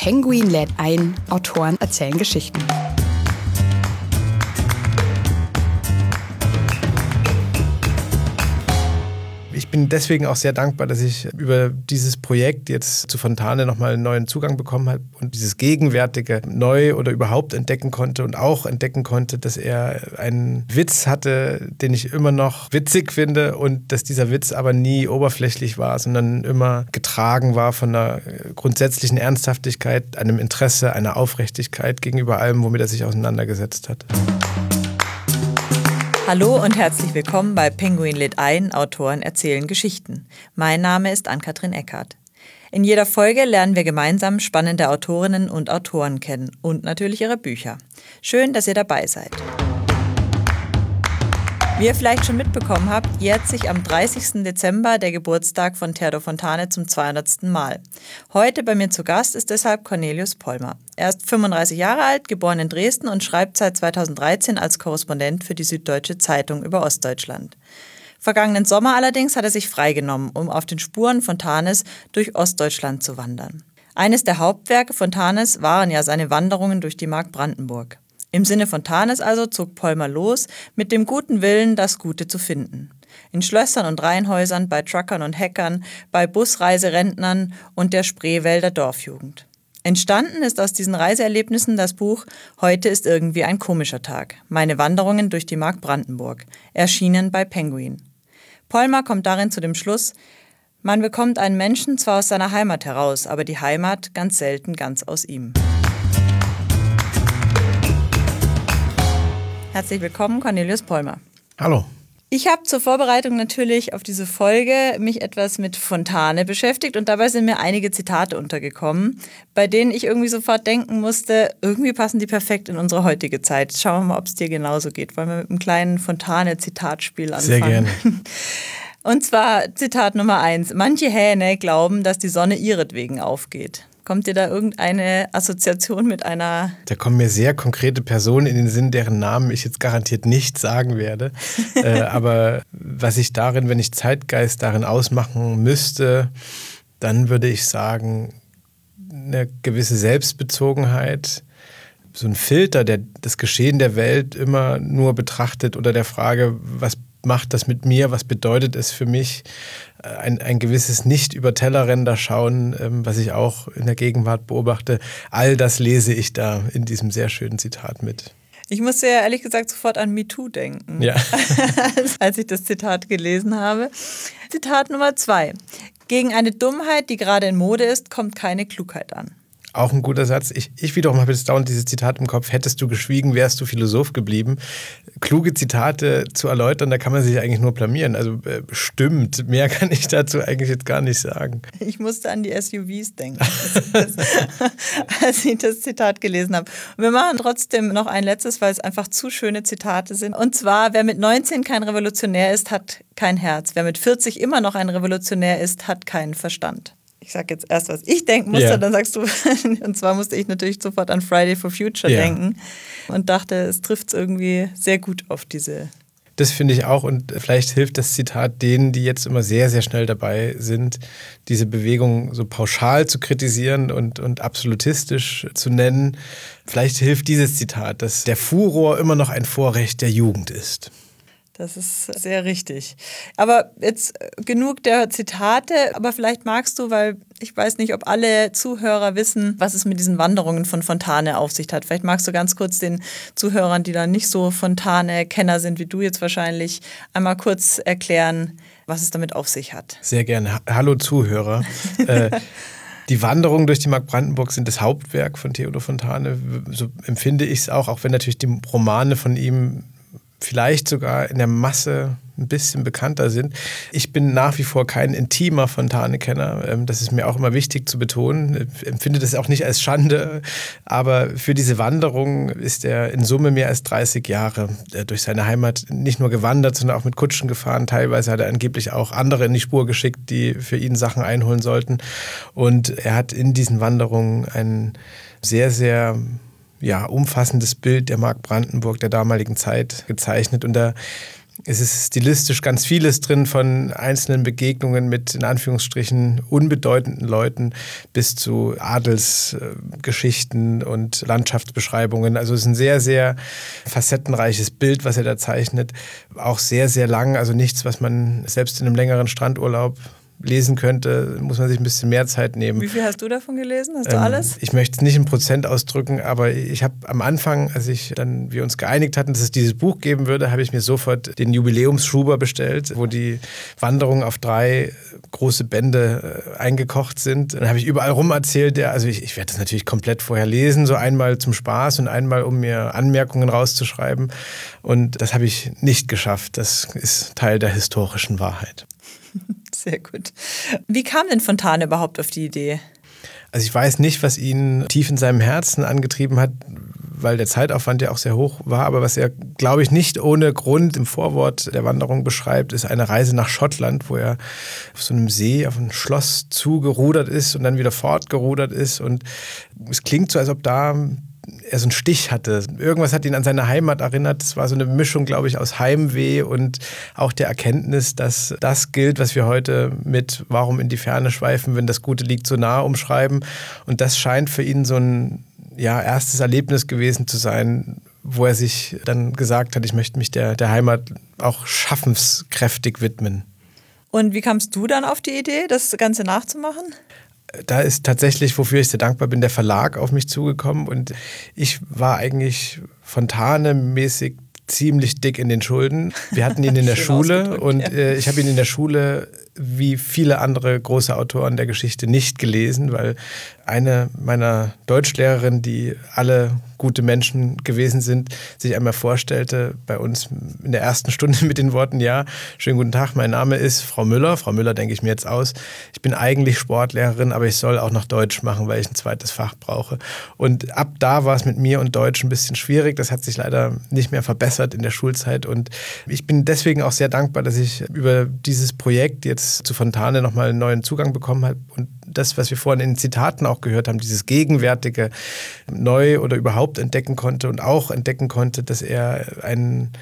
Penguin lädt ein, Autoren erzählen Geschichten. Ich bin deswegen auch sehr dankbar, dass ich über dieses Projekt jetzt zu Fontane nochmal einen neuen Zugang bekommen habe und dieses Gegenwärtige neu oder überhaupt entdecken konnte und auch entdecken konnte, dass er einen Witz hatte, den ich immer noch witzig finde und dass dieser Witz aber nie oberflächlich war, sondern immer getragen war von einer grundsätzlichen Ernsthaftigkeit, einem Interesse, einer Aufrichtigkeit gegenüber allem, womit er sich auseinandergesetzt hat. Hallo und herzlich willkommen bei Penguin lädt ein, Autoren erzählen Geschichten. Mein Name ist Ann-Kathrin Eckhardt. In jeder Folge lernen wir gemeinsam spannende Autorinnen und Autoren kennen und natürlich ihre Bücher. Schön, dass ihr dabei seid. Wie ihr vielleicht schon mitbekommen habt, jährt sich am 30. Dezember der Geburtstag von Theodor Fontane zum 200. Mal. Heute bei mir zu Gast ist deshalb Cornelius Pollmer. Er ist 35 Jahre alt, geboren in Dresden und schreibt seit 2013 als Korrespondent für die Süddeutsche Zeitung über Ostdeutschland. Vergangenen Sommer allerdings hat er sich freigenommen, um auf den Spuren Fontanes durch Ostdeutschland zu wandern. Eines der Hauptwerke Fontanes waren ja seine Wanderungen durch die Mark Brandenburg. Im Sinne Fontanes also zog Pollmer los, mit dem guten Willen, das Gute zu finden. In Schlössern und Reihenhäusern, bei Truckern und Hackern, bei Busreiserentnern und der Spreewälder Dorfjugend. Entstanden ist aus diesen Reiseerlebnissen das Buch »Heute ist irgendwie ein komischer Tag. Meine Wanderungen durch die Mark Brandenburg«, erschienen bei Penguin. Pollmer kommt darin zu dem Schluss, man bekommt einen Menschen zwar aus seiner Heimat heraus, aber die Heimat ganz selten ganz aus ihm. Herzlich willkommen, Cornelius Pollmer. Hallo. Ich habe zur Vorbereitung natürlich auf diese Folge mich etwas mit Fontane beschäftigt und dabei sind mir einige Zitate untergekommen, bei denen ich irgendwie sofort denken musste, irgendwie passen die perfekt in unsere heutige Zeit. Schauen wir mal, ob es dir genauso geht. Wollen wir mit einem kleinen Fontane-Zitatspiel anfangen? Sehr gerne. Und zwar Zitat Nummer 1. Manche Hähne glauben, dass die Sonne ihretwegen aufgeht. Kommt dir da irgendeine Assoziation mit einer... Da kommen mir sehr konkrete Personen in den Sinn, deren Namen ich jetzt garantiert nicht sagen werde. Aber was ich darin, wenn ich Zeitgeist darin ausmachen müsste, dann würde ich sagen, eine gewisse Selbstbezogenheit, so ein Filter, der das Geschehen der Welt immer nur betrachtet unter der Frage, was macht das mit mir, was bedeutet es für mich, ein gewisses Nicht-über-Tellerränder schauen, was ich auch in der Gegenwart beobachte. All das lese ich da in diesem sehr schönen Zitat mit. Ich musste ja ehrlich gesagt sofort an MeToo denken, ja. als ich das Zitat gelesen habe. Zitat Nummer 2. Gegen eine Dummheit, die gerade in Mode ist, kommt keine Klugheit an. Auch ein guter Satz. Ich wiederum habe jetzt dauernd dieses Zitat im Kopf. Hättest du geschwiegen, wärst du Philosoph geblieben. Kluge Zitate zu erläutern, da kann man sich eigentlich nur blamieren. Also stimmt, mehr kann ich dazu eigentlich jetzt gar nicht sagen. Ich musste an die SUVs denken, als ich das Zitat gelesen habe. Und wir machen trotzdem noch ein letztes, weil es einfach zu schöne Zitate sind. Und zwar, wer mit 19 kein Revolutionär ist, hat kein Herz. Wer mit 40 immer noch ein Revolutionär ist, hat keinen Verstand. Ich sage jetzt erst, was ich denken musste, Dann sagst du, und zwar musste ich natürlich sofort an Friday for Future denken und dachte, es trifft es irgendwie sehr gut auf diese. Das finde ich auch und vielleicht hilft das Zitat denen, die jetzt immer sehr, sehr schnell dabei sind, diese Bewegung so pauschal zu kritisieren und absolutistisch zu nennen. Vielleicht hilft dieses Zitat, dass der Furor immer noch ein Vorrecht der Jugend ist. Das ist sehr richtig. Aber jetzt genug der Zitate, aber vielleicht magst du, weil ich weiß nicht, ob alle Zuhörer wissen, was es mit diesen Wanderungen von Fontane auf sich hat. Vielleicht magst du ganz kurz den Zuhörern, die da nicht so Fontane-Kenner sind wie du jetzt wahrscheinlich, einmal kurz erklären, was es damit auf sich hat. Sehr gerne. Hallo Zuhörer. Die Wanderungen durch die Mark Brandenburg sind das Hauptwerk von Theodor Fontane. So empfinde ich es auch wenn natürlich die Romane von ihm vielleicht sogar in der Masse ein bisschen bekannter sind. Ich bin nach wie vor kein intimer Fontane-Kenner. Das ist mir auch immer wichtig zu betonen. Ich empfinde das auch nicht als Schande. Aber für diese Wanderung ist er in Summe mehr als 30 Jahre durch seine Heimat nicht nur gewandert, sondern auch mit Kutschen gefahren. Teilweise hat er angeblich auch andere in die Spur geschickt, die für ihn Sachen einholen sollten. Und er hat in diesen Wanderungen ein sehr, sehr umfassendes Bild der Mark Brandenburg der damaligen Zeit gezeichnet. Und da Es ist stilistisch ganz vieles drin, von einzelnen Begegnungen mit in Anführungsstrichen unbedeutenden Leuten bis zu Adelsgeschichten und Landschaftsbeschreibungen. Also es ist ein sehr, sehr facettenreiches Bild, was er da zeichnet. Auch sehr, sehr lang, also nichts, was man selbst in einem längeren Strandurlaub lesen könnte, muss man sich ein bisschen mehr Zeit nehmen. Wie viel hast du davon gelesen? Hast du alles? Ich möchte es nicht in Prozent ausdrücken, aber ich habe am Anfang, als wir uns geeinigt hatten, dass es dieses Buch geben würde, habe ich mir sofort den Jubiläumsschuber bestellt, wo die Wanderungen auf 3 große Bände eingekocht sind. Dann habe ich überall rum erzählt, ich werde das natürlich komplett vorher lesen, so einmal zum Spaß und einmal, um mir Anmerkungen rauszuschreiben. Und das habe ich nicht geschafft. Das ist Teil der historischen Wahrheit. Sehr gut. Wie kam denn Fontane überhaupt auf die Idee? Also ich weiß nicht, was ihn tief in seinem Herzen angetrieben hat, weil der Zeitaufwand ja auch sehr hoch war. Aber was er, glaube ich, nicht ohne Grund im Vorwort der Wanderung beschreibt, ist eine Reise nach Schottland, wo er auf so einem See, auf ein Schloss zugerudert ist und dann wieder fortgerudert ist. Und es klingt so, als ob da er so einen Stich hatte. Irgendwas hat ihn an seine Heimat erinnert. Es war so eine Mischung, glaube ich, aus Heimweh und auch der Erkenntnis, dass das gilt, was wir heute mit "Warum in die Ferne schweifen, wenn das Gute liegt so nah" umschreiben. Und das scheint für ihn so ein erstes Erlebnis gewesen zu sein, wo er sich dann gesagt hat, ich möchte mich der Heimat auch schaffenskräftig widmen. Und wie kamst du dann auf die Idee, das Ganze nachzumachen? Da ist tatsächlich, wofür ich sehr dankbar bin, der Verlag auf mich zugekommen und ich war eigentlich Fontane-mäßig ziemlich dick in den Schulden. Wir hatten ihn in der Schule und ich habe ihn in der Schule wie viele andere große Autoren der Geschichte nicht gelesen, weil eine meiner Deutschlehrerinnen, die alle gute Menschen gewesen sind, sich einmal vorstellte bei uns in der ersten Stunde mit den Worten: Ja, schönen guten Tag, mein Name ist Frau Müller. Frau Müller denke ich mir jetzt aus. Ich bin eigentlich Sportlehrerin, aber ich soll auch noch Deutsch machen, weil ich ein zweites Fach brauche. Und ab da war es mit mir und Deutsch ein bisschen schwierig. Das hat sich leider nicht mehr verbessert in der Schulzeit und ich bin deswegen auch sehr dankbar, dass ich über dieses Projekt jetzt zu Fontane nochmal einen neuen Zugang bekommen habe und das, was wir vorhin in den Zitaten auch gehört haben, dieses Gegenwärtige neu oder überhaupt entdecken konnte und auch entdecken konnte, dass er einen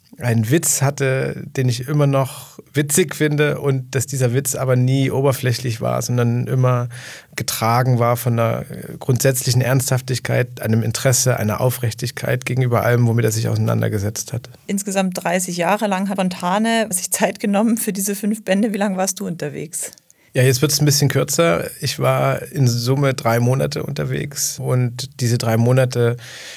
Witz hatte, den ich immer noch witzig finde und dass dieser Witz aber nie oberflächlich war, sondern immer getragen war von einer grundsätzlichen Ernsthaftigkeit, einem Interesse, einer Aufrichtigkeit gegenüber allem, womit er sich auseinandergesetzt hat. Insgesamt 30 Jahre lang hat Fontane sich Zeit genommen für diese 5 Bände. Wie lange warst du unterwegs? Ja, jetzt wird es ein bisschen kürzer. Ich war in Summe 3 Monate unterwegs und diese 3 Monate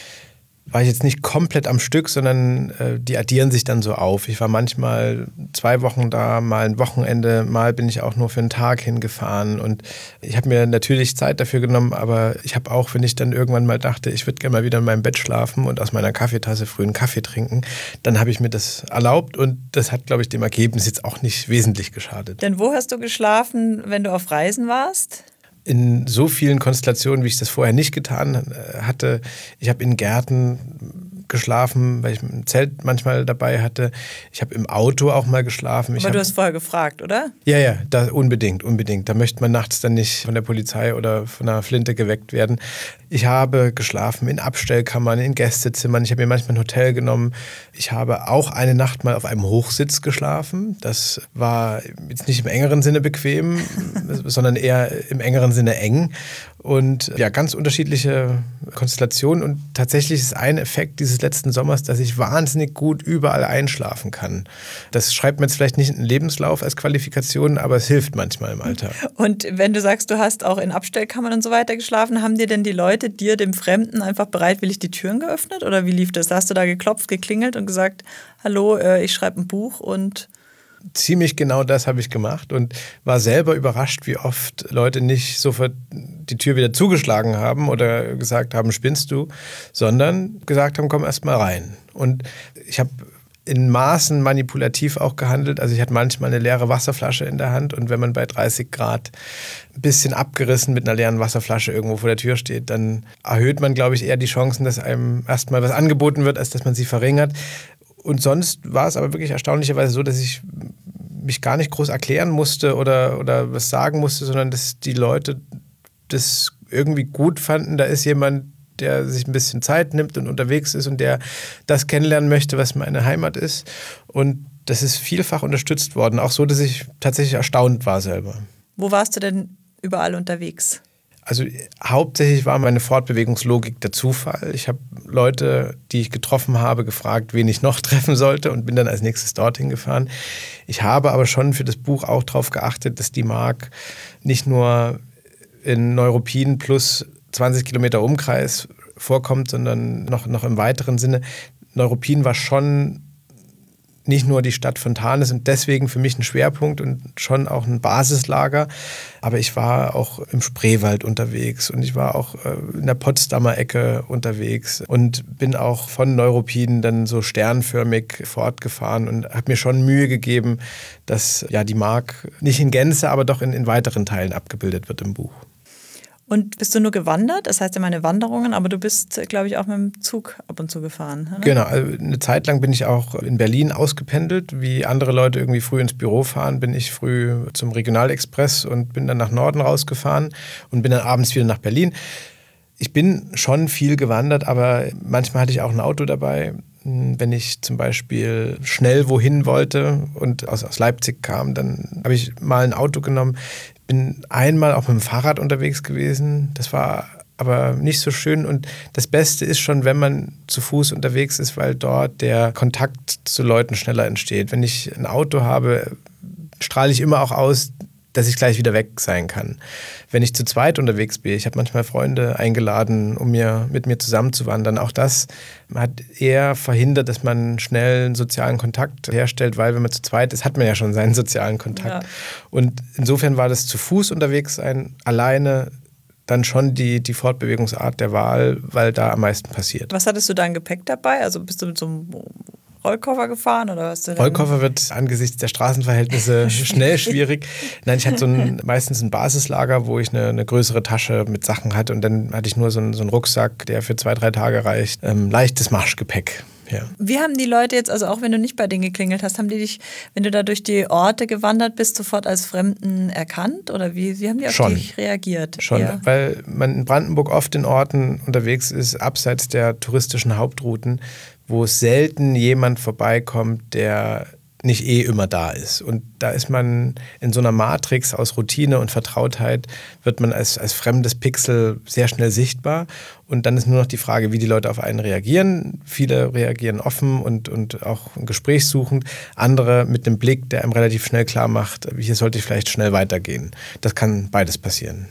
war ich jetzt nicht komplett am Stück, sondern die addieren sich dann so auf. Ich war manchmal 2 Wochen da, mal ein Wochenende, mal bin ich auch nur für einen Tag hingefahren und ich habe mir natürlich Zeit dafür genommen, aber ich habe auch, wenn ich dann irgendwann mal dachte, ich würde gerne mal wieder in meinem Bett schlafen und aus meiner Kaffeetasse früh einen Kaffee trinken, dann habe ich mir das erlaubt und das hat, glaube ich, dem Ergebnis jetzt auch nicht wesentlich geschadet. Denn wo hast du geschlafen, wenn du auf Reisen warst? In so vielen Konstellationen, wie ich das vorher nicht getan hatte. Ich habe in Gärten geschlafen, weil ich ein Zelt manchmal dabei hatte. Ich habe im Auto auch mal geschlafen. Aber du hast vorher gefragt, oder? Ja, unbedingt. Da möchte man nachts dann nicht von der Polizei oder von einer Flinte geweckt werden. Ich habe geschlafen in Abstellkammern, in Gästezimmern. Ich habe mir manchmal ein Hotel genommen. Ich habe auch eine Nacht mal auf einem Hochsitz geschlafen. Das war jetzt nicht im engeren Sinne bequem, sondern eher im engeren Sinne eng. Und ja, ganz unterschiedliche Konstellationen. Und tatsächlich ist ein Effekt dieses letzten Sommers, dass ich wahnsinnig gut überall einschlafen kann. Das schreibt man jetzt vielleicht nicht in den Lebenslauf als Qualifikation, aber es hilft manchmal im Alltag. Und wenn du sagst, du hast auch in Abstellkammern und so weiter geschlafen, haben dir denn die Leute, dir, dem Fremden, einfach bereitwillig die Türen geöffnet? Oder wie lief das? Hast du da geklopft, geklingelt und gesagt, hallo, ich schreibe ein Buch und... Ziemlich genau das habe ich gemacht und war selber überrascht, wie oft Leute nicht sofort die Tür wieder zugeschlagen haben oder gesagt haben, spinnst du, sondern gesagt haben, komm erst mal rein. Und ich habe in Maßen manipulativ auch gehandelt. Also ich hatte manchmal eine leere Wasserflasche in der Hand und wenn man bei 30 Grad ein bisschen abgerissen mit einer leeren Wasserflasche irgendwo vor der Tür steht, dann erhöht man, glaube ich, eher die Chancen, dass einem erstmal was angeboten wird, als dass man sie verringert. Und sonst war es aber wirklich erstaunlicherweise so, dass ich mich gar nicht groß erklären musste oder was sagen musste, sondern dass die Leute das irgendwie gut fanden. Da ist jemand, der sich ein bisschen Zeit nimmt und unterwegs ist und der das kennenlernen möchte, was meine Heimat ist. Und das ist vielfach unterstützt worden, auch so, dass ich tatsächlich erstaunt war selber. Wo warst du denn überall unterwegs? Also hauptsächlich war meine Fortbewegungslogik der Zufall. Ich habe Leute, die ich getroffen habe, gefragt, wen ich noch treffen sollte und bin dann als nächstes dorthin gefahren. Ich habe aber schon für das Buch auch darauf geachtet, dass die Mark nicht nur in Neuruppin plus 20 Kilometer Umkreis vorkommt, sondern noch im weiteren Sinne. Neuruppin war schon nicht nur die Stadt Fontanes und deswegen für mich ein Schwerpunkt und schon auch ein Basislager. Aber ich war auch im Spreewald unterwegs und ich war auch in der Potsdamer Ecke unterwegs und bin auch von Neuruppin dann so sternförmig fortgefahren und habe mir schon Mühe gegeben, dass ja die Mark nicht in Gänze, aber doch in weiteren Teilen abgebildet wird im Buch. Und bist du nur gewandert? Das heißt ja meine Wanderungen, aber du bist, glaube ich, auch mit dem Zug ab und zu gefahren. Oder? Genau, also eine Zeit lang bin ich auch in Berlin ausgependelt. Wie andere Leute irgendwie früh ins Büro fahren, bin ich früh zum Regionalexpress und bin dann nach Norden rausgefahren und bin dann abends wieder nach Berlin. Ich bin schon viel gewandert, aber manchmal hatte ich auch ein Auto dabei. Wenn ich zum Beispiel schnell wohin wollte und aus Leipzig kam, dann habe ich mal ein Auto genommen. Bin einmal auch mit dem Fahrrad unterwegs gewesen. Das war aber nicht so schön. Und das Beste ist schon, wenn man zu Fuß unterwegs ist, weil dort der Kontakt zu Leuten schneller entsteht. Wenn ich ein Auto habe, strahle ich immer auch aus, dass ich gleich wieder weg sein kann. Wenn ich zu zweit unterwegs bin, ich habe manchmal Freunde eingeladen, um mit mir zusammenzuwandern. Auch das hat eher verhindert, dass man schnell einen sozialen Kontakt herstellt, weil wenn man zu zweit ist, hat man ja schon seinen sozialen Kontakt. Ja. Und insofern war das zu Fuß unterwegs sein, alleine dann schon die Fortbewegungsart der Wahl, weil da am meisten passiert. Was hattest du da an Gepäck dabei? Also bist du mit so einem Rollkoffer gefahren oder was? Rollkoffer wird angesichts der Straßenverhältnisse schnell schwierig. Nein, ich hatte meistens ein Basislager, wo ich eine größere Tasche mit Sachen hatte und dann hatte ich nur so einen Rucksack, der für 2-3 Tage reicht. Leichtes Marschgepäck. Ja. Wie haben die Leute jetzt, also auch wenn du nicht bei denen geklingelt hast, haben die dich, wenn du da durch die Orte gewandert bist, sofort als Fremden erkannt? Oder wie haben die auf dich reagiert? Schon, ja. Weil man in Brandenburg oft in Orten unterwegs ist, abseits der touristischen Hauptrouten, wo selten jemand vorbeikommt, der nicht immer da ist. Und da ist man in so einer Matrix aus Routine und Vertrautheit, wird man als fremdes Pixel sehr schnell sichtbar. Und dann ist nur noch die Frage, wie die Leute auf einen reagieren. Viele reagieren offen und auch gesprächssuchend. Andere mit einem Blick, der einem relativ schnell klar macht, hier sollte ich vielleicht schnell weitergehen. Das kann beides passieren.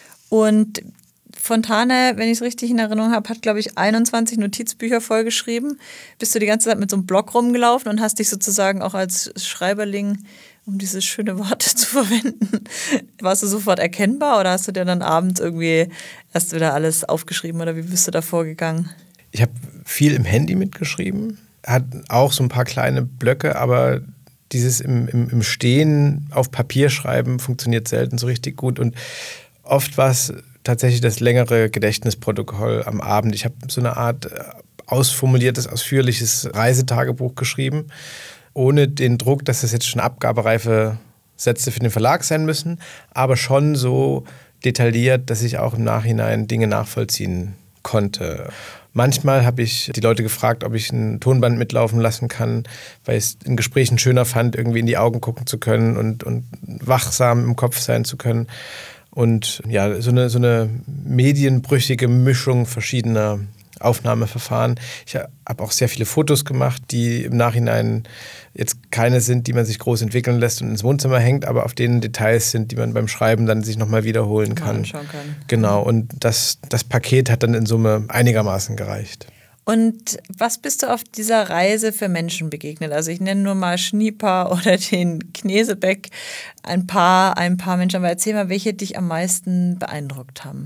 Und Fontane, wenn ich es richtig in Erinnerung habe, hat, glaube ich, 21 Notizbücher vollgeschrieben. Bist du die ganze Zeit mit so einem Block rumgelaufen und hast dich sozusagen auch als Schreiberling, um dieses schöne Wort zu verwenden, warst du sofort erkennbar oder hast du dir dann abends irgendwie erst wieder alles aufgeschrieben oder wie bist du da vorgegangen? Ich habe viel im Handy mitgeschrieben, hat auch so ein paar kleine Blöcke, aber dieses im Stehen auf Papier schreiben funktioniert selten so richtig gut und oft war es tatsächlich das längere Gedächtnisprotokoll am Abend. Ich habe so eine Art ausformuliertes, ausführliches Reisetagebuch geschrieben, ohne den Druck, dass das jetzt schon abgabereife Sätze für den Verlag sein müssen, aber schon so detailliert, dass ich auch im Nachhinein Dinge nachvollziehen konnte. Manchmal habe ich die Leute gefragt, ob ich ein Tonband mitlaufen lassen kann, weil ich es in Gesprächen schöner fand, irgendwie in die Augen gucken zu können und wachsam im Kopf sein zu können. Und ja, so eine medienbrüchige Mischung verschiedener Aufnahmeverfahren. Ich habe auch sehr viele Fotos gemacht, die im Nachhinein jetzt keine sind, die man sich groß entwickeln lässt und ins Wohnzimmer hängt, aber auf denen Details sind, die man beim Schreiben dann sich nochmal wiederholen kann. Anschauen kann. Genau, und das Paket hat dann in Summe einigermaßen gereicht. Und was bist du auf dieser Reise für Menschen begegnet? Also ich nenne nur mal Schnieper oder den Knesebeck, ein paar Menschen. Aber erzähl mal, welche dich am meisten beeindruckt haben.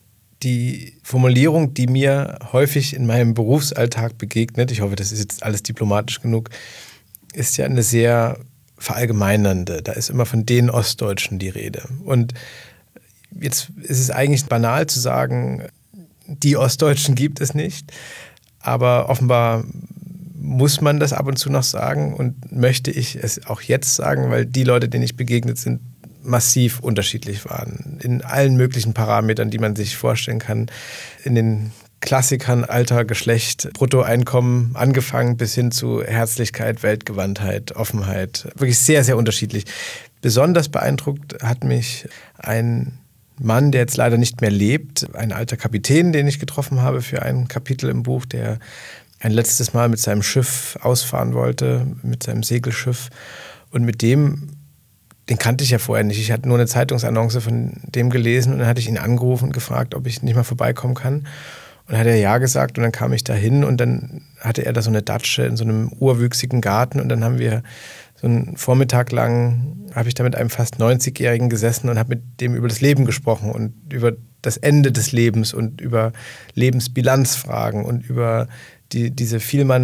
Die Formulierung, die mir häufig in meinem Berufsalltag begegnet, ich hoffe, das ist jetzt alles diplomatisch genug, ist ja eine sehr verallgemeinernde. Da ist immer von den Ostdeutschen die Rede. Und jetzt ist es eigentlich banal zu sagen, die Ostdeutschen gibt es nicht. Aber offenbar muss man das ab und zu noch sagen und möchte ich es auch jetzt sagen, weil die Leute, denen ich begegnet sind, massiv unterschiedlich waren. In allen möglichen Parametern, die man sich vorstellen kann. In den Klassikern, Alter, Geschlecht, Bruttoeinkommen angefangen bis hin zu Herzlichkeit, Weltgewandtheit, Offenheit. Wirklich sehr, sehr unterschiedlich. Besonders beeindruckt hat mich ein Mann, der jetzt leider nicht mehr lebt, ein alter Kapitän, den ich getroffen habe für ein Kapitel im Buch, der ein letztes Mal mit seinem Schiff ausfahren wollte, mit seinem Segelschiff. Und mit dem, den kannte ich ja vorher nicht. Ich hatte nur eine Zeitungsannonce von dem gelesen und dann hatte ich ihn angerufen und gefragt, ob ich nicht mal vorbeikommen kann. Und dann hat er ja gesagt und dann kam ich da hin und dann hatte er da so eine Datsche in so einem urwüchsigen Garten und dann haben wir so einen Vormittag lang, habe ich da mit einem fast 90-Jährigen gesessen und habe mit dem über das Leben gesprochen und über das Ende des Lebens und über Lebensbilanzfragen und über diese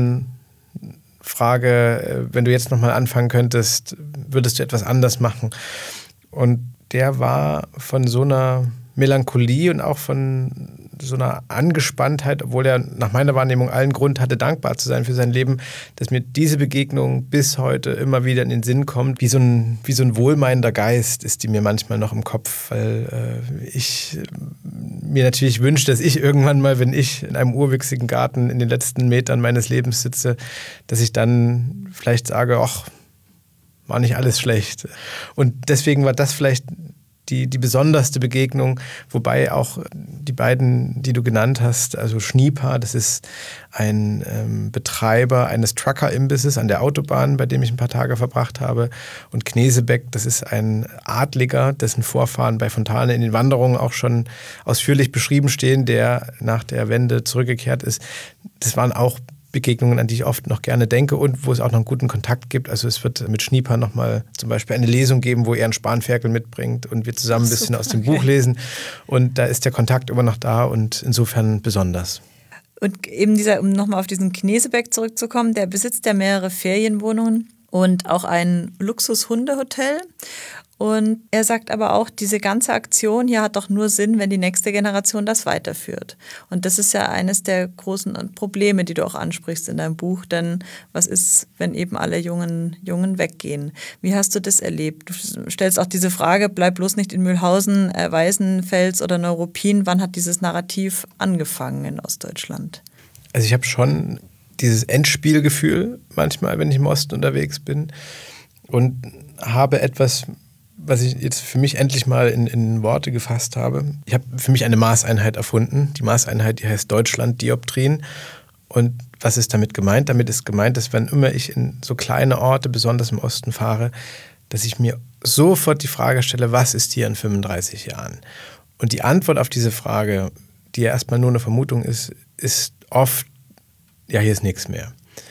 Vielmann-Frage, wenn du jetzt nochmal anfangen könntest, würdest du etwas anders machen? Und der war von so einer Melancholie und auch von so einer Angespanntheit, obwohl er nach meiner Wahrnehmung allen Grund hatte, dankbar zu sein für sein Leben, dass mir diese Begegnung bis heute immer wieder in den Sinn kommt. Wie so ein wohlmeinender Geist ist die mir manchmal noch im Kopf, weil ich mir natürlich wünsche, dass ich irgendwann mal, wenn ich in einem urwüchsigen Garten in den letzten Metern meines Lebens sitze, dass ich dann vielleicht sage, ach, war nicht alles schlecht. Und deswegen war das vielleicht die besonderste Begegnung, wobei auch die beiden, die du genannt hast, also Schnieper, das ist ein Betreiber eines Trucker-Imbisses an der Autobahn, bei dem ich ein paar Tage verbracht habe, und Knesebeck, das ist ein Adliger, dessen Vorfahren bei Fontane in den Wanderungen auch schon ausführlich beschrieben stehen, der nach der Wende zurückgekehrt ist. Das waren auch Begegnungen, an die ich oft noch gerne denke und wo es auch noch einen guten Kontakt gibt. Also es wird mit Schnieper nochmal zum Beispiel eine Lesung geben, wo er einen Spanferkel mitbringt und wir zusammen ein bisschen aus dem Buch lesen. Und da ist der Kontakt immer noch da und insofern besonders. Und eben um nochmal auf diesen Knesebeck zurückzukommen, der besitzt ja mehrere Ferienwohnungen und auch ein Luxus-Hundehotel. Und er sagt aber auch, diese ganze Aktion hier hat doch nur Sinn, wenn die nächste Generation das weiterführt. Und das ist ja eines der großen Probleme, die du auch ansprichst in deinem Buch. Denn was ist, wenn eben alle Jungen weggehen? Wie hast du das erlebt? Du stellst auch diese Frage, bleib bloß nicht in Mühlhausen, Weißenfels oder Neuruppin. Wann hat dieses Narrativ angefangen in Ostdeutschland? Also ich habe schon dieses Endspielgefühl manchmal, wenn ich im Osten unterwegs bin und habe etwas, was ich jetzt für mich endlich mal in Worte gefasst habe. Ich habe für mich eine Maßeinheit erfunden. Die Maßeinheit, die heißt Deutschland-Dioptrien. Und was ist damit gemeint? Damit ist gemeint, dass wenn immer ich in so kleine Orte, besonders im Osten fahre, dass ich mir sofort die Frage stelle, was ist hier in 35 Jahren? Und die Antwort auf diese Frage, die ja erstmal nur eine Vermutung ist oft, ja, hier ist nichts mehr.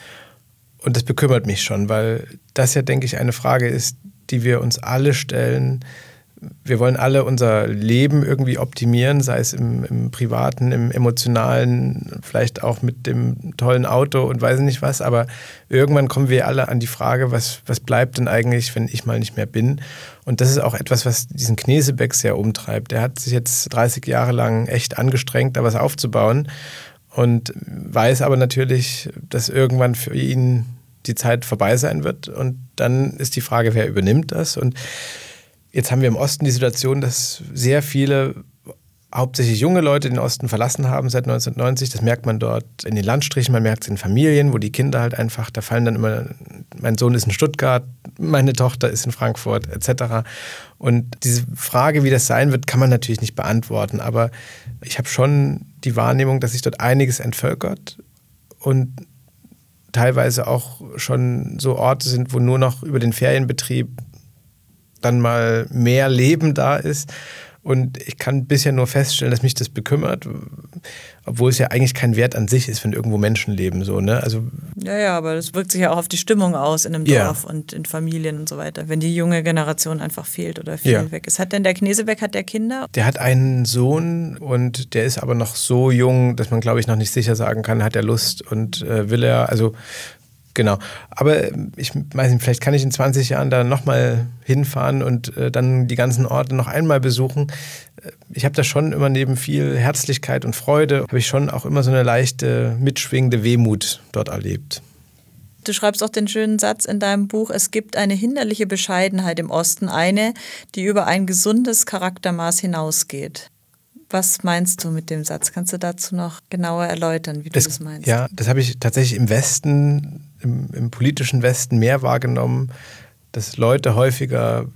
Und das bekümmert mich schon, weil das ja, denke ich, eine Frage ist, die wir uns alle stellen. Wir wollen alle unser Leben irgendwie optimieren, sei es im Privaten, im Emotionalen, vielleicht auch mit dem tollen Auto und weiß nicht was. Aber irgendwann kommen wir alle an die Frage, was bleibt denn eigentlich, wenn ich mal nicht mehr bin? Und das ist auch etwas, was diesen Knesebeck sehr umtreibt. Der hat sich jetzt 30 Jahre lang echt angestrengt, da was aufzubauen und weiß aber natürlich, dass irgendwann für ihn die Zeit vorbei sein wird und dann ist die Frage, wer übernimmt das? Und jetzt haben wir im Osten die Situation, dass sehr viele, hauptsächlich junge Leute, den Osten verlassen haben seit 1990. Das merkt man dort in den Landstrichen, man merkt es in Familien, wo die Kinder halt einfach, da fallen dann immer, mein Sohn ist in Stuttgart, meine Tochter ist in Frankfurt etc. Und diese Frage, wie das sein wird, kann man natürlich nicht beantworten, aber ich habe schon die Wahrnehmung, dass sich dort einiges entvölkert und teilweise auch schon so Orte sind, wo nur noch über den Ferienbetrieb dann mal mehr Leben da ist. Und ich kann bisher nur feststellen, dass mich das bekümmert, obwohl es ja eigentlich kein Wert an sich ist, wenn irgendwo Menschen leben. So, ne? Also, ja, aber das wirkt sich ja auch auf die Stimmung aus in einem Dorf und in Familien und so weiter, wenn die junge Generation einfach fehlt oder viel weg ist. Hat denn der Knesebeck, hat der Kinder? Der hat einen Sohn und der ist aber noch so jung, dass man, glaube ich, noch nicht sicher sagen kann, hat er Lust und will er, also genau. Aber ich weiß nicht, vielleicht kann ich in 20 Jahren da nochmal hinfahren und dann die ganzen Orte noch einmal besuchen. Ich habe da schon immer neben viel Herzlichkeit und Freude, habe ich schon auch immer so eine leichte, mitschwingende Wehmut dort erlebt. Du schreibst auch den schönen Satz in deinem Buch, es gibt eine hinderliche Bescheidenheit im Osten, eine, die über ein gesundes Charaktermaß hinausgeht. Was meinst du mit dem Satz? Kannst du dazu noch genauer erläutern, wie du das meinst? Ja, das habe ich tatsächlich im Westen, im politischen Westen mehr wahrgenommen, dass Leute häufiger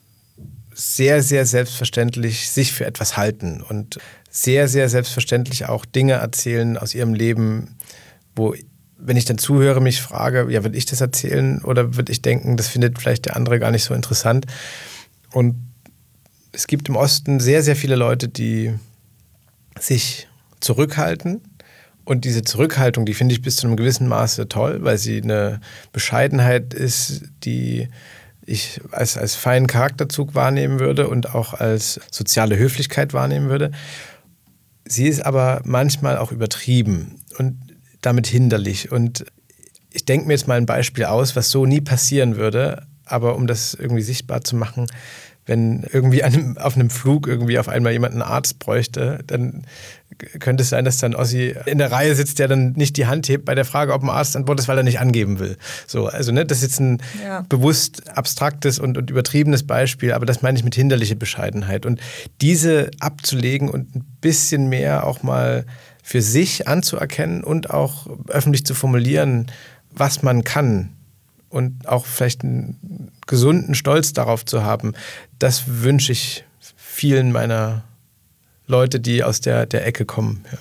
sehr, sehr selbstverständlich sich für etwas halten und sehr, sehr selbstverständlich auch Dinge erzählen aus ihrem Leben, wo, wenn ich dann zuhöre, mich frage, ja, will ich das erzählen oder würde ich denken, das findet vielleicht der andere gar nicht so interessant. Und es gibt im Osten sehr, sehr viele Leute, die sich zurückhalten. Und diese Zurückhaltung, die finde ich bis zu einem gewissen Maße toll, weil sie eine Bescheidenheit ist, die ich als feinen Charakterzug wahrnehmen würde und auch als soziale Höflichkeit wahrnehmen würde. Sie ist aber manchmal auch übertrieben und damit hinderlich. Und ich denke mir jetzt mal ein Beispiel aus, was so nie passieren würde, aber um das irgendwie sichtbar zu machen, wenn irgendwie auf einem Flug irgendwie auf einmal jemand einen Arzt bräuchte, dann könnte es sein, dass dann Ossi in der Reihe sitzt, der dann nicht die Hand hebt bei der Frage, ob ein Arzt an Bord ist, weil er nicht angeben will. So, also das ist jetzt ein bewusst abstraktes und übertriebenes Beispiel, aber das meine ich mit hinderlicher Bescheidenheit. Und diese abzulegen und ein bisschen mehr auch mal für sich anzuerkennen und auch öffentlich zu formulieren, was man kann, und auch vielleicht einen gesunden Stolz darauf zu haben, das wünsche ich vielen meiner Leute, die aus der Ecke kommen. Ja.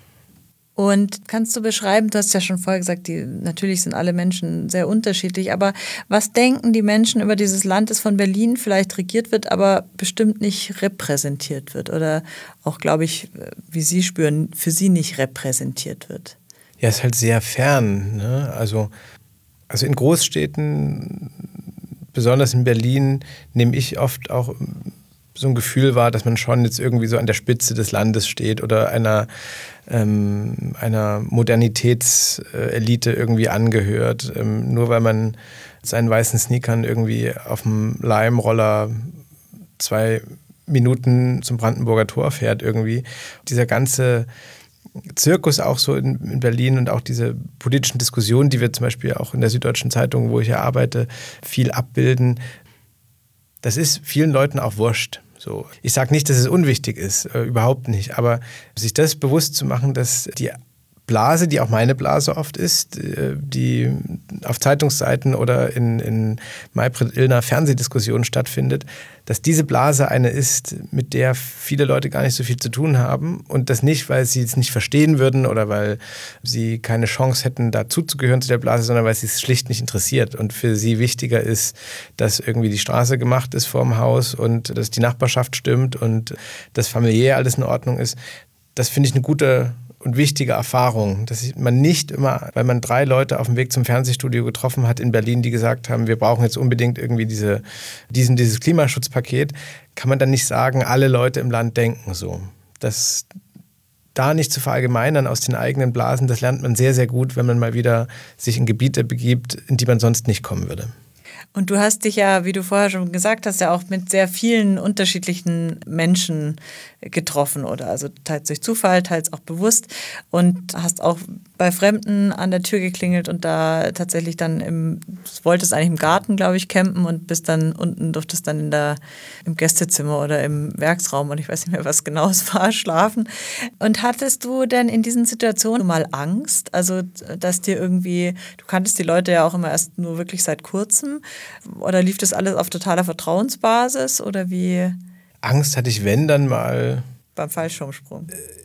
Und kannst du beschreiben, du hast ja schon vorher gesagt, natürlich sind alle Menschen sehr unterschiedlich, aber was denken die Menschen über dieses Land, das von Berlin vielleicht regiert wird, aber bestimmt nicht repräsentiert wird oder auch, glaube ich, wie sie spüren, für sie nicht repräsentiert wird? Ja, ist halt sehr fern, ne? Also in Großstädten, besonders in Berlin, nehme ich oft auch so ein Gefühl wahr, dass man schon jetzt irgendwie so an der Spitze des Landes steht oder einer Modernitätselite irgendwie angehört. Nur weil man seinen weißen Sneakern irgendwie auf dem Leimroller 2 Minuten zum Brandenburger Tor fährt irgendwie. Dieser ganze Zirkus auch so in Berlin und auch diese politischen Diskussionen, die wir zum Beispiel auch in der Süddeutschen Zeitung, wo ich ja arbeite, viel abbilden, das ist vielen Leuten auch wurscht. So. Ich sage nicht, dass es unwichtig ist, überhaupt nicht, aber sich das bewusst zu machen, dass die Blase, die auch meine Blase oft ist, die auf Zeitungsseiten oder in Maybrit Illner Fernsehdiskussionen stattfindet, dass diese Blase eine ist, mit der viele Leute gar nicht so viel zu tun haben und das nicht, weil sie es nicht verstehen würden oder weil sie keine Chance hätten, dazuzugehören zu der Blase, sondern weil sie es schlicht nicht interessiert und für sie wichtiger ist, dass irgendwie die Straße gemacht ist vorm Haus und dass die Nachbarschaft stimmt und dass familiär alles in Ordnung ist. Das finde ich eine gute und wichtige Erfahrung, dass man nicht immer, weil man 3 Leute auf dem Weg zum Fernsehstudio getroffen hat in Berlin, die gesagt haben, wir brauchen jetzt unbedingt irgendwie dieses Klimaschutzpaket, kann man dann nicht sagen, alle Leute im Land denken so. Das da nicht zu verallgemeinern aus den eigenen Blasen, das lernt man sehr, sehr gut, wenn man mal wieder sich in Gebiete begibt, in die man sonst nicht kommen würde. Und du hast dich ja, wie du vorher schon gesagt hast, ja auch mit sehr vielen unterschiedlichen Menschen getroffen oder also teils durch Zufall, teils auch bewusst und hast auch bei Fremden an der Tür geklingelt und da tatsächlich dann wolltest eigentlich im Garten, glaube ich, campen und bist dann unten, durftest dann im Gästezimmer oder im Werksraum und ich weiß nicht mehr, was genau es war, schlafen. Und hattest du denn in diesen Situationen mal Angst? Also, dass dir irgendwie, du kanntest die Leute ja auch immer erst nur wirklich seit kurzem oder lief das alles auf totaler Vertrauensbasis oder wie? Angst hatte ich, wenn dann mal. Beim Fallschirmsprung.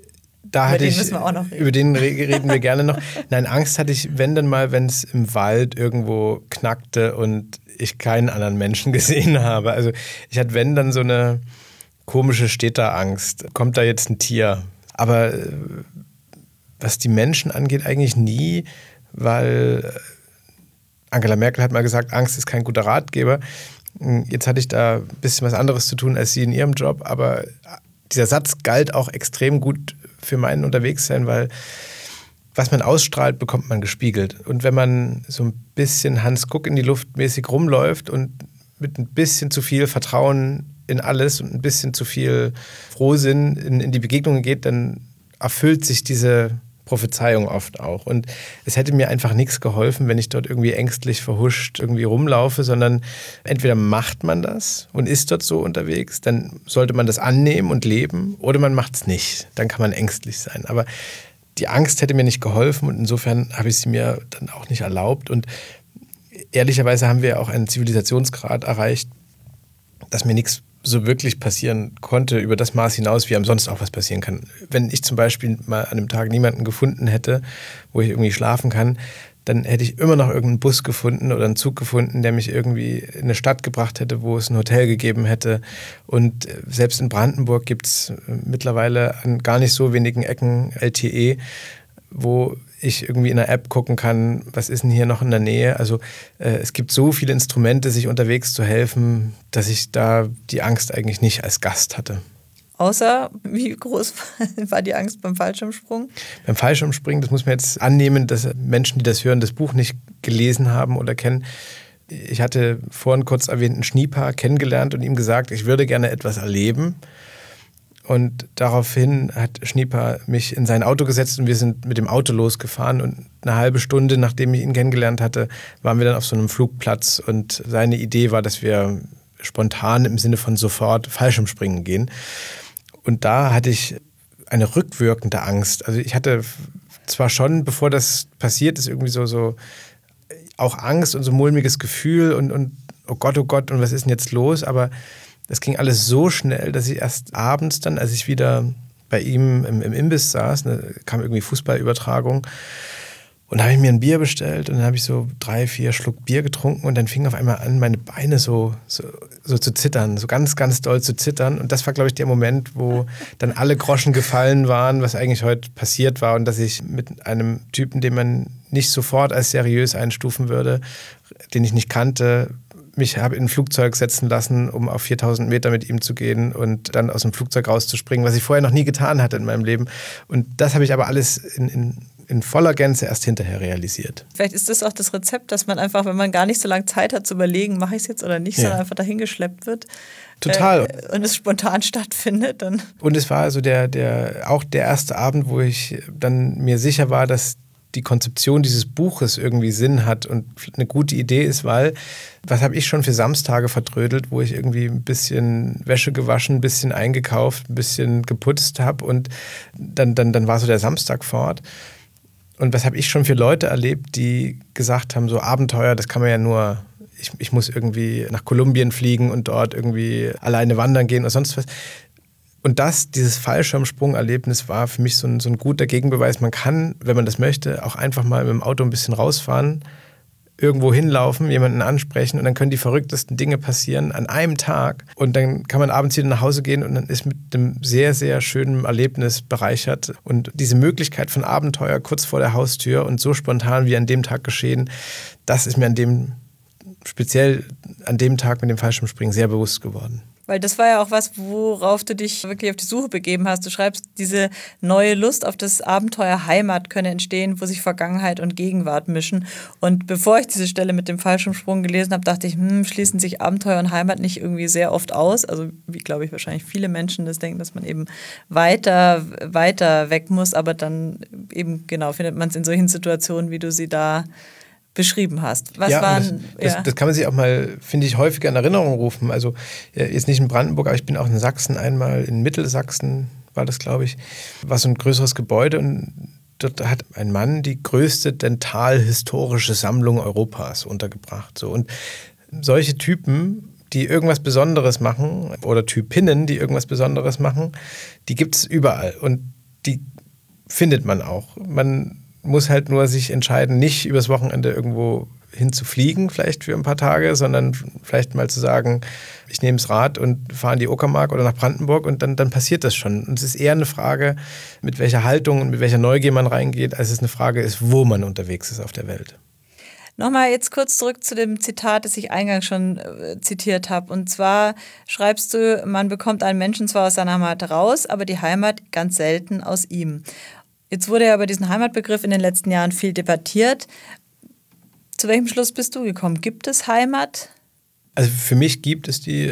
Über den reden wir gerne noch. Nein, Angst hatte ich, wenn dann mal, wenn es im Wald irgendwo knackte und ich keinen anderen Menschen gesehen habe. Also ich hatte, wenn dann so eine komische Städterangst. Kommt da jetzt ein Tier? Aber was die Menschen angeht, eigentlich nie, weil Angela Merkel hat mal gesagt, Angst ist kein guter Ratgeber. Jetzt hatte ich da ein bisschen was anderes zu tun als sie in ihrem Job, aber dieser Satz galt auch extrem gut für meinen Unterwegssein, weil was man ausstrahlt, bekommt man gespiegelt. Und wenn man so ein bisschen Hans Kuck in die Luft mäßig rumläuft und mit ein bisschen zu viel Vertrauen in alles und ein bisschen zu viel Frohsinn in die Begegnungen geht, dann erfüllt sich diese Prophezeiung oft auch. Und es hätte mir einfach nichts geholfen, wenn ich dort irgendwie ängstlich verhuscht irgendwie rumlaufe, sondern entweder macht man das und ist dort so unterwegs, dann sollte man das annehmen und leben, oder man macht es nicht. Dann kann man ängstlich sein. Aber die Angst hätte mir nicht geholfen und insofern habe ich sie mir dann auch nicht erlaubt. Und ehrlicherweise haben wir auch einen Zivilisationsgrad erreicht, dass mir nichts so wirklich passieren konnte über das Maß hinaus, wie einem sonst auch was passieren kann. Wenn ich zum Beispiel mal an einem Tag niemanden gefunden hätte, wo ich irgendwie schlafen kann, dann hätte ich immer noch irgendeinen Bus gefunden oder einen Zug gefunden, der mich irgendwie in eine Stadt gebracht hätte, wo es ein Hotel gegeben hätte. Und selbst in Brandenburg gibt es mittlerweile an gar nicht so wenigen Ecken LTE, wo ich irgendwie in einer App gucken kann, was ist denn hier noch in der Nähe. Also es gibt so viele Instrumente, sich unterwegs zu helfen, dass ich da die Angst eigentlich nicht als Gast hatte. Außer, wie groß war die Angst beim Fallschirmsprung? Beim Fallschirmspringen, das muss man jetzt annehmen, dass Menschen, die das hören, das Buch nicht gelesen haben oder kennen. Ich hatte vorhin kurz erwähnten Schnieper kennengelernt und ihm gesagt, ich würde gerne etwas erleben. Und daraufhin hat Schnieper mich in sein Auto gesetzt und wir sind mit dem Auto losgefahren. Und eine halbe Stunde, nachdem ich ihn kennengelernt hatte, waren wir dann auf so einem Flugplatz. Und seine Idee war, dass wir spontan im Sinne von sofort Fallschirmspringen gehen. Und da hatte ich eine rückwirkende Angst. Also ich hatte zwar schon, bevor das passiert ist, irgendwie so auch Angst und so ein mulmiges Gefühl und oh Gott, und was ist denn jetzt los? Aber das ging alles so schnell, dass ich erst abends dann, als ich wieder bei ihm im Imbiss saß, kam irgendwie Fußballübertragung und da habe ich mir ein Bier bestellt und dann habe ich so 3-4 Schluck Bier getrunken und dann fing auf einmal an, meine Beine so zu zittern, so ganz, ganz doll zu zittern. Und das war, glaube ich, der Moment, wo dann alle Groschen gefallen waren, was eigentlich heute passiert war und dass ich mit einem Typen, den man nicht sofort als seriös einstufen würde, den ich nicht kannte, mich habe in ein Flugzeug setzen lassen, um auf 4000 Meter mit ihm zu gehen und dann aus dem Flugzeug rauszuspringen, was ich vorher noch nie getan hatte in meinem Leben. Und das habe ich aber alles in voller Gänze erst hinterher realisiert. Vielleicht ist das auch das Rezept, dass man einfach, wenn man gar nicht so lange Zeit hat zu überlegen, mache ich es jetzt oder nicht, sondern einfach dahin geschleppt wird. Total. Und es spontan stattfindet. Dann. Und es war also auch der erste Abend, wo ich dann mir sicher war, dass die Konzeption dieses Buches irgendwie Sinn hat und eine gute Idee ist, weil, was habe ich schon für Samstage vertrödelt, wo ich irgendwie ein bisschen Wäsche gewaschen, ein bisschen eingekauft, ein bisschen geputzt habe und dann war so der Samstag fort. Und was habe ich schon für Leute erlebt, die gesagt haben, so Abenteuer, das kann man ja nur, ich muss irgendwie nach Kolumbien fliegen und dort irgendwie alleine wandern gehen oder sonst was. Und dieses Fallschirmsprung-Erlebnis war für mich so ein guter Gegenbeweis. Man kann, wenn man das möchte, auch einfach mal mit dem Auto ein bisschen rausfahren, irgendwo hinlaufen, jemanden ansprechen und dann können die verrücktesten Dinge passieren an einem Tag. Und dann kann man abends wieder nach Hause gehen und dann ist mit einem sehr, sehr schönen Erlebnis bereichert. Und diese Möglichkeit von Abenteuer kurz vor der Haustür und so spontan wie an dem Tag geschehen, das ist mir speziell an dem Tag mit dem Fallschirmspringen sehr bewusst geworden. Weil das war ja auch was, worauf du dich wirklich auf die Suche begeben hast. Du schreibst, diese neue Lust auf das Abenteuer Heimat könne entstehen, wo sich Vergangenheit und Gegenwart mischen. Und bevor ich diese Stelle mit dem Fallschirmsprung gelesen habe, dachte ich, schließen sich Abenteuer und Heimat nicht irgendwie sehr oft aus? Also wie, glaube ich, wahrscheinlich viele Menschen das denken, dass man eben weiter weg muss, aber dann eben, genau, findet man es in solchen Situationen, wie du sie da beschrieben hast. Das kann man sich auch mal, finde ich, häufiger in Erinnerung rufen. Also jetzt nicht in Brandenburg, aber ich bin auch in Sachsen einmal, in Mittelsachsen war das, glaube ich, war so ein größeres Gebäude und dort hat ein Mann die größte dentalhistorische Sammlung Europas untergebracht. So. Und solche Typen, die irgendwas Besonderes machen oder Typinnen, die irgendwas Besonderes machen, die gibt es überall und die findet man auch. Man muss halt nur sich entscheiden, nicht übers Wochenende irgendwo hinzufliegen, vielleicht für ein paar Tage, sondern vielleicht mal zu sagen, ich nehme das Rad und fahre in die Uckermark oder nach Brandenburg und dann passiert das schon. Und es ist eher eine Frage, mit welcher Haltung und mit welcher Neugier man reingeht, als es eine Frage ist, wo man unterwegs ist auf der Welt. Nochmal jetzt kurz zurück zu dem Zitat, das ich eingangs schon zitiert habe. Und zwar schreibst du, man bekommt einen Menschen zwar aus seiner Heimat raus, aber die Heimat ganz selten aus ihm. Jetzt wurde ja über diesen Heimatbegriff in den letzten Jahren viel debattiert. Zu welchem Schluss bist du gekommen? Gibt es Heimat? Also für mich gibt es die,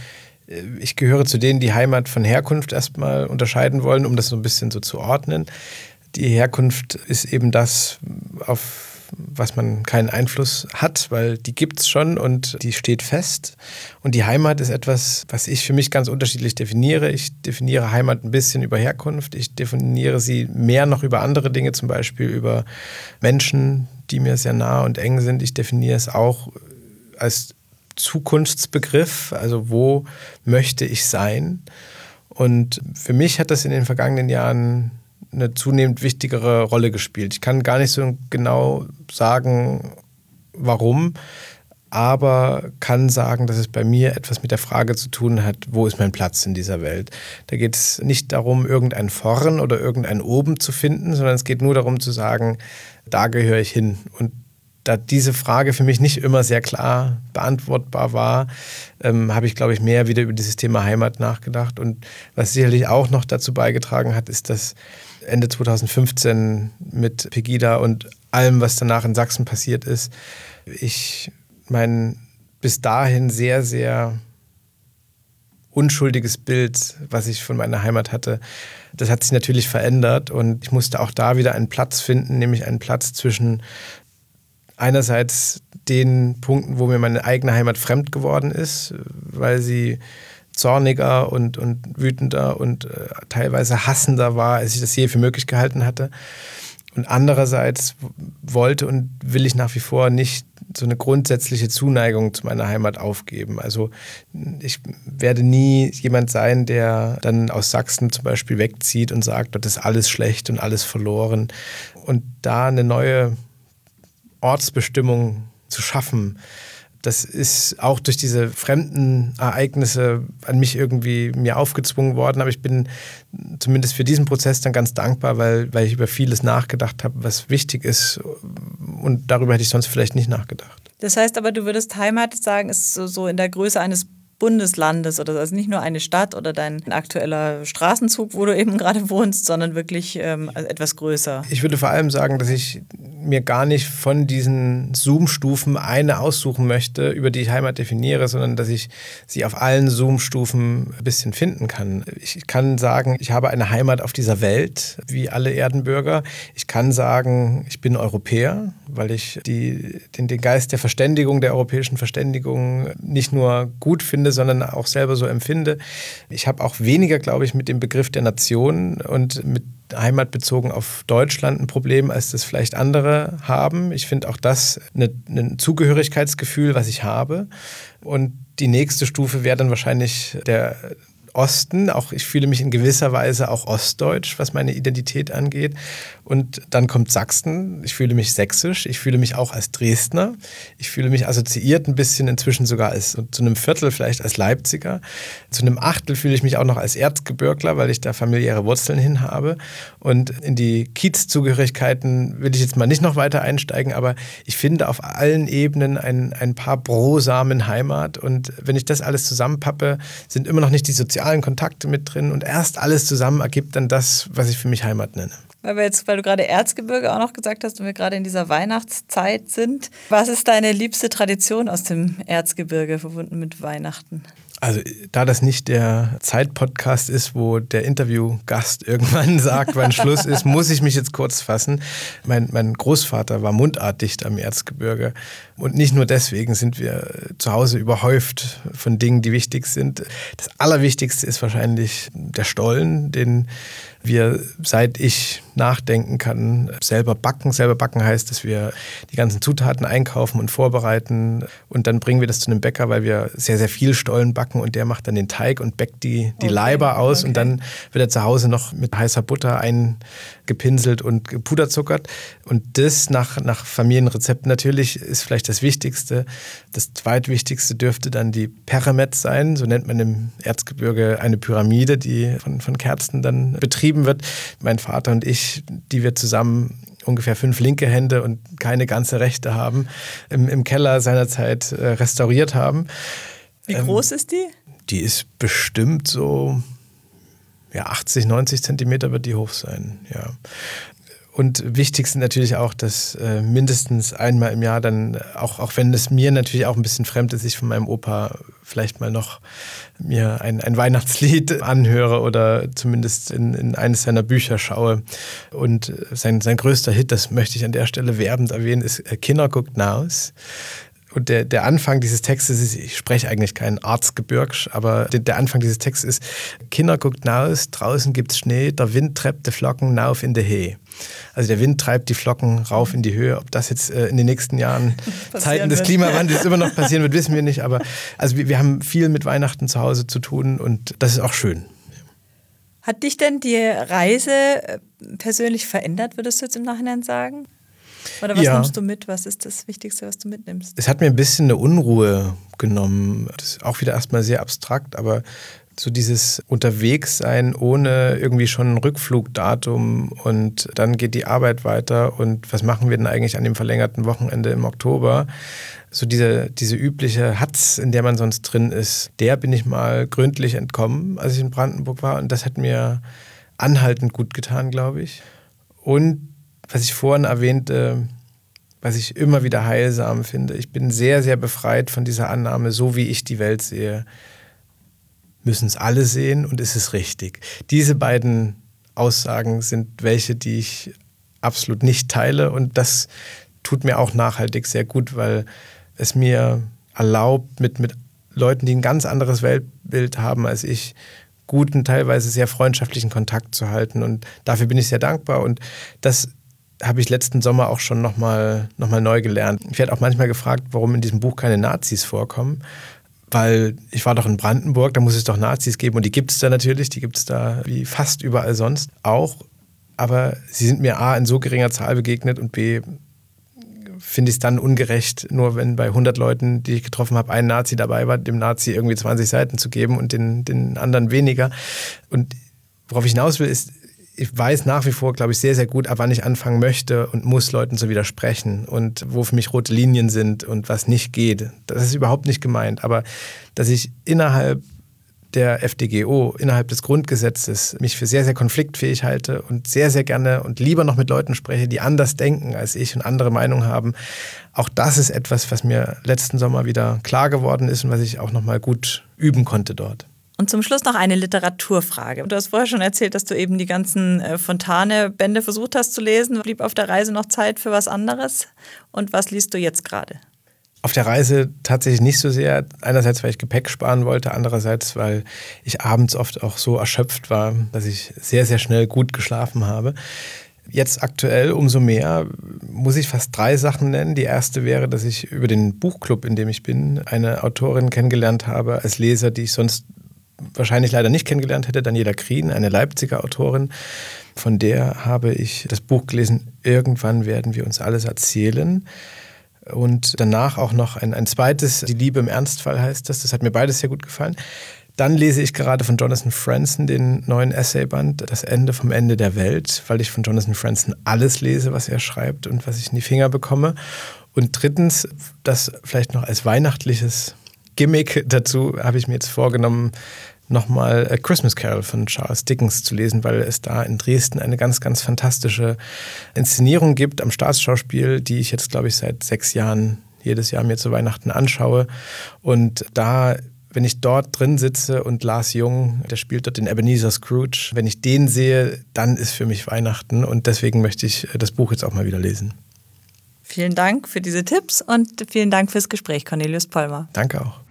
ich gehöre zu denen, die Heimat von Herkunft erstmal unterscheiden wollen, um das so ein bisschen so zu ordnen. Die Herkunft ist eben das, auf was man keinen Einfluss hat, weil die gibt es schon und die steht fest. Und die Heimat ist etwas, was ich für mich ganz unterschiedlich definiere. Ich definiere Heimat ein bisschen über Herkunft. Ich definiere sie mehr noch über andere Dinge, zum Beispiel über Menschen, die mir sehr nah und eng sind. Ich definiere es auch als Zukunftsbegriff, also wo möchte ich sein? Und für mich hat das in den vergangenen Jahren eine zunehmend wichtigere Rolle gespielt. Ich kann gar nicht so genau sagen, warum, aber kann sagen, dass es bei mir etwas mit der Frage zu tun hat, wo ist mein Platz in dieser Welt? Da geht es nicht darum, irgendein Vorn oder irgendein Oben zu finden, sondern es geht nur darum zu sagen, da gehöre ich hin. Und da diese Frage für mich nicht immer sehr klar beantwortbar war, habe ich, glaube ich, mehr wieder über dieses Thema Heimat nachgedacht. Und was sicherlich auch noch dazu beigetragen hat, ist, dass Ende 2015 mit Pegida und allem, was danach in Sachsen passiert ist, ich mein bis dahin sehr, sehr unschuldiges Bild, was ich von meiner Heimat hatte, das hat sich natürlich verändert. Und ich musste auch da wieder einen Platz finden, nämlich einen Platz zwischen einerseits den Punkten, wo mir meine eigene Heimat fremd geworden ist, weil sie zorniger und wütender und teilweise hassender war, als ich das je für möglich gehalten hatte. Und andererseits wollte und will ich nach wie vor nicht so eine grundsätzliche Zuneigung zu meiner Heimat aufgeben. Also ich werde nie jemand sein, der dann aus Sachsen zum Beispiel wegzieht und sagt, dort ist alles schlecht und alles verloren. Und da eine neue Ortsbestimmung zu schaffen, das ist auch durch diese fremden Ereignisse an mich irgendwie mir aufgezwungen worden. Aber ich bin zumindest für diesen Prozess dann ganz dankbar, weil ich über vieles nachgedacht habe, was wichtig ist. Und darüber hätte ich sonst vielleicht nicht nachgedacht. Das heißt aber, du würdest Heimat sagen, ist so in der Größe eines Bundeslandes oder so. Also nicht nur eine Stadt oder dein aktueller Straßenzug, wo du eben gerade wohnst, sondern wirklich etwas größer. Ich würde vor allem sagen, dass ich mir gar nicht von diesen Zoom-Stufen eine aussuchen möchte, über die ich Heimat definiere, sondern dass ich sie auf allen Zoom-Stufen ein bisschen finden kann. Ich kann sagen, ich habe eine Heimat auf dieser Welt, wie alle Erdenbürger. Ich kann sagen, ich bin Europäer, weil ich den Geist der Verständigung, der europäischen Verständigung nicht nur gut finde, sondern auch selber so empfinde. Ich habe auch weniger, glaube ich, mit dem Begriff der Nation und mit Heimat bezogen auf Deutschland ein Problem, als das vielleicht andere haben. Ich finde auch das ein Zugehörigkeitsgefühl, was ich habe. Und die nächste Stufe wäre dann wahrscheinlich der Osten. Auch ich fühle mich in gewisser Weise auch ostdeutsch, was meine Identität angeht. Und dann kommt Sachsen. Ich fühle mich sächsisch. Ich fühle mich auch als Dresdner. Ich fühle mich assoziiert ein bisschen inzwischen sogar als zu einem Viertel vielleicht als Leipziger. Zu einem Achtel fühle ich mich auch noch als Erzgebirgler, weil ich da familiäre Wurzeln hin habe. Und in die Kiezzugehörigkeiten will ich jetzt mal nicht noch weiter einsteigen, aber ich finde auf allen Ebenen ein paar Brosamen Heimat. Und wenn ich das alles zusammenpappe, sind immer noch nicht die sozialen Kontakte mit drin und erst alles zusammen ergibt dann das, was ich für mich Heimat nenne. Weil du gerade Erzgebirge auch noch gesagt hast und wir gerade in dieser Weihnachtszeit sind. Was ist deine liebste Tradition aus dem Erzgebirge verbunden mit Weihnachten? Also da das nicht der Zeit-Podcast ist, wo der Interviewgast irgendwann sagt, wann Schluss ist, muss ich mich jetzt kurz fassen. Mein Großvater war mundartdicht am Erzgebirge und nicht nur deswegen sind wir zu Hause überhäuft von Dingen, die wichtig sind. Das Allerwichtigste ist wahrscheinlich der Stollen, den wir, seit ich nachdenken kann, selber backen. Selber backen heißt, dass wir die ganzen Zutaten einkaufen und vorbereiten und dann bringen wir das zu einem Bäcker, weil wir sehr, sehr viel Stollen backen und der macht dann den Teig und bäckt die Laiber aus und dann wird er zu Hause noch mit heißer Butter eingepinselt und gepuderzuckert. Und das nach Familienrezept natürlich ist vielleicht das Wichtigste. Das zweitwichtigste dürfte dann die Peremet sein, so nennt man im Erzgebirge eine Pyramide, die von Kerzen dann betrieben wird. Mein Vater und ich, die wir zusammen ungefähr 5 linke Hände und keine ganze rechte haben, im Keller seinerzeit restauriert haben. Wie groß ist die? Die ist bestimmt so 80, 90 Zentimeter wird die hoch sein, ja. Und wichtig sind natürlich auch, dass mindestens einmal im Jahr dann, auch wenn es mir natürlich auch ein bisschen fremd ist, ich von meinem Opa vielleicht mal noch mir ein Weihnachtslied anhöre oder zumindest in eines seiner Bücher schaue. Und sein größter Hit, das möchte ich an der Stelle werbend erwähnen, ist Kinder guckt naus. Und der Anfang dieses Textes ist, ich spreche eigentlich kein Arztgebirgsch, aber der Anfang dieses Textes ist, Kinder guckt naus, draußen gibt's Schnee, der Wind treibt die Flocken nauf in die Höhe. Also der Wind treibt die Flocken rauf in die Höhe. Ob das jetzt in den nächsten Jahren Zeiten des Klimawandels immer noch passieren wird, wissen wir nicht. Aber also wir haben viel mit Weihnachten zu Hause zu tun und das ist auch schön. Hat dich denn die Reise persönlich verändert, würdest du jetzt im Nachhinein sagen? Oder was nimmst du mit? Was ist das Wichtigste, was du mitnimmst? Es hat mir ein bisschen eine Unruhe genommen. Das ist auch wieder erstmal sehr abstrakt, aber so dieses Unterwegssein ohne irgendwie schon ein Rückflugdatum und dann geht die Arbeit weiter und was machen wir denn eigentlich an dem verlängerten Wochenende im Oktober? So diese übliche Hatz, in der man sonst drin ist, der bin ich mal gründlich entkommen, als ich in Brandenburg war und das hat mir anhaltend gut getan, glaube ich. Und was ich vorhin erwähnte, was ich immer wieder heilsam finde, ich bin sehr, sehr befreit von dieser Annahme, so wie ich die Welt sehe, müssen es alle sehen und ist es richtig. Diese beiden Aussagen sind welche, die ich absolut nicht teile und das tut mir auch nachhaltig sehr gut, weil es mir erlaubt, mit Leuten, die ein ganz anderes Weltbild haben als ich, guten, teilweise sehr freundschaftlichen Kontakt zu halten und dafür bin ich sehr dankbar und das habe ich letzten Sommer auch schon noch mal neu gelernt. Ich werde auch manchmal gefragt, warum in diesem Buch keine Nazis vorkommen, weil ich war doch in Brandenburg, da muss es doch Nazis geben und die gibt es da natürlich, die gibt es da wie fast überall sonst auch, aber sie sind mir A in so geringer Zahl begegnet und B finde ich es dann ungerecht, nur wenn bei 100 Leuten, die ich getroffen habe, ein Nazi dabei war, dem Nazi irgendwie 20 Seiten zu geben und den anderen weniger. Und worauf ich hinaus will, ist, ich weiß nach wie vor, glaube ich, sehr, sehr gut, ab wann ich anfangen möchte und muss Leuten zu widersprechen und wo für mich rote Linien sind und was nicht geht. Das ist überhaupt nicht gemeint. Aber dass ich innerhalb der FDGO, innerhalb des Grundgesetzes, mich für sehr, sehr konfliktfähig halte und sehr, sehr gerne und lieber noch mit Leuten spreche, die anders denken als ich und andere Meinungen haben. Auch das ist etwas, was mir letzten Sommer wieder klar geworden ist und was ich auch noch mal gut üben konnte dort. Und zum Schluss noch eine Literaturfrage. Du hast vorher schon erzählt, dass du eben die ganzen Fontane-Bände versucht hast zu lesen. Blieb auf der Reise noch Zeit für was anderes? Und was liest du jetzt gerade? Auf der Reise tatsächlich nicht so sehr. Einerseits, weil ich Gepäck sparen wollte, andererseits, weil ich abends oft auch so erschöpft war, dass ich sehr, sehr schnell gut geschlafen habe. Jetzt aktuell umso mehr muss ich fast 3 Sachen nennen. Die erste wäre, dass ich über den Buchclub, in dem ich bin, eine Autorin kennengelernt habe als Leser, die ich sonst wahrscheinlich leider nicht kennengelernt hätte, Daniela Krien, eine Leipziger Autorin. Von der habe ich das Buch gelesen, Irgendwann werden wir uns alles erzählen. Und danach auch noch ein zweites, Die Liebe im Ernstfall heißt das. Das hat mir beides sehr gut gefallen. Dann lese ich gerade von Jonathan Franzen den neuen Essayband Das Ende vom Ende der Welt, weil ich von Jonathan Franzen alles lese, was er schreibt und was ich in die Finger bekomme. Und drittens, das vielleicht noch als weihnachtliches Gimmick dazu habe ich mir jetzt vorgenommen, nochmal A Christmas Carol von Charles Dickens zu lesen, weil es da in Dresden eine ganz, ganz fantastische Inszenierung gibt am Staatsschauspiel, die ich jetzt, glaube ich, seit 6 Jahren jedes Jahr mir zu Weihnachten anschaue. Und da, wenn ich dort drin sitze und Lars Jung, der spielt dort den Ebenezer Scrooge, wenn ich den sehe, dann ist für mich Weihnachten und deswegen möchte ich das Buch jetzt auch mal wieder lesen. Vielen Dank für diese Tipps und vielen Dank fürs Gespräch, Cornelius Pollmer. Danke auch.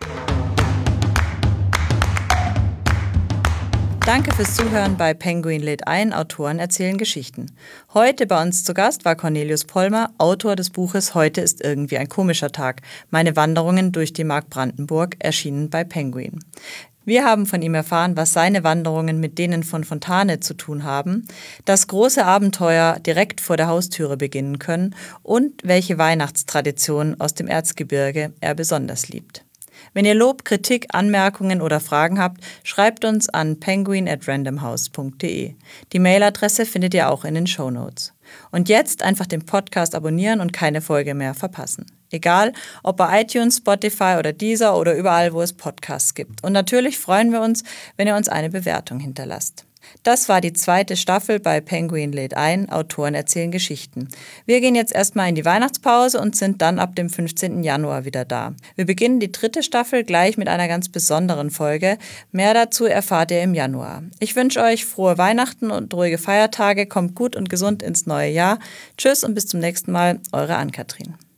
Danke fürs Zuhören bei Penguin lädt ein, Autoren erzählen Geschichten. Heute bei uns zu Gast war Cornelius Pollmer, Autor des Buches Heute ist irgendwie ein komischer Tag. Meine Wanderungen durch die Mark Brandenburg, erschienen bei Penguin. Wir haben von ihm erfahren, was seine Wanderungen mit denen von Fontane zu tun haben, dass große Abenteuer direkt vor der Haustüre beginnen können und welche Weihnachtstraditionen aus dem Erzgebirge er besonders liebt. Wenn ihr Lob, Kritik, Anmerkungen oder Fragen habt, schreibt uns an penguin@randomhouse.de. Die Mailadresse findet ihr auch in den Shownotes. Und jetzt einfach den Podcast abonnieren und keine Folge mehr verpassen. Egal, ob bei iTunes, Spotify oder Deezer oder überall, wo es Podcasts gibt. Und natürlich freuen wir uns, wenn ihr uns eine Bewertung hinterlasst. Das war die 2. Staffel bei Penguin lädt ein, Autoren erzählen Geschichten. Wir gehen jetzt erstmal in die Weihnachtspause und sind dann ab dem 15. Januar wieder da. Wir beginnen die 3. Staffel gleich mit einer ganz besonderen Folge. Mehr dazu erfahrt ihr im Januar. Ich wünsche euch frohe Weihnachten und ruhige Feiertage. Kommt gut und gesund ins neue Jahr. Tschüss und bis zum nächsten Mal. Eure Ann-Kathrin.